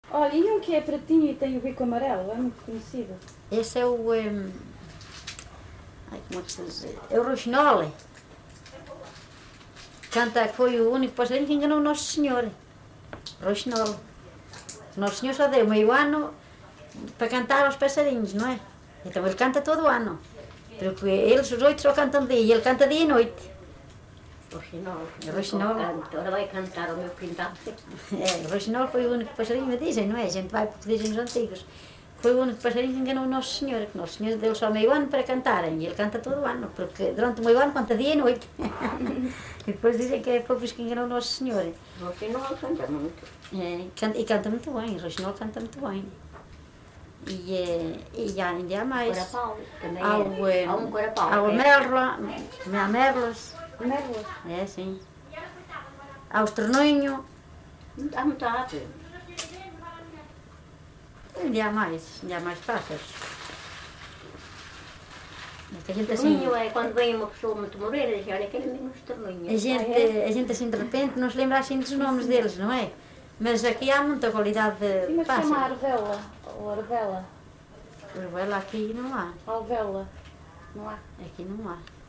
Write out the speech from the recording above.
Olha, e um que é pratinho e tem o bico amarelo, é muito conhecido. Esse é o... ai, como é que se diz? É o roxinol. Canta, foi o único passarinho que enganou o Nosso Senhor. Roxinol. O Nosso Senhor só deu meio ano para cantar aos passarinhos, não é? Então ele canta todo o ano. Porque eles, os 8, só cantam dia e ele canta dia e noite. Roxinol. Roxinol. Agora vai cantar ao meu quintal. É, o roxinol foi o único passarinho, me dizem, não é? A gente vai porque dizem os antigos. Foi o único passarinho que enganou o Nosso Senhor, que o Nosso Senhor deu só meio ano para cantarem, e ele canta todo o ano, porque durante o meio ano canta dia e noite. E depois dizem que foi por isso que enganou o Nosso Senhor. Roxinol canta muito. E canta muito bem, o roxinol canta muito bem. E ainda há mais. Corapau, também Há um corapau. há o merla, há merlas, Merlas. é sim. Há o torninho, Há muita ave. ainda há mais pássaros. Mas que a gente assim, Torninho é quando vem uma pessoa muito morena, diz, olha, aquele menino de torninho. a gente assim de repente não se lembra assim dos nomes deles, não é? Mas aqui há muita qualidade E de mas chama pássaros. arvela, ou arvela, Mas lá aqui não há, alvela, não há? aqui não há.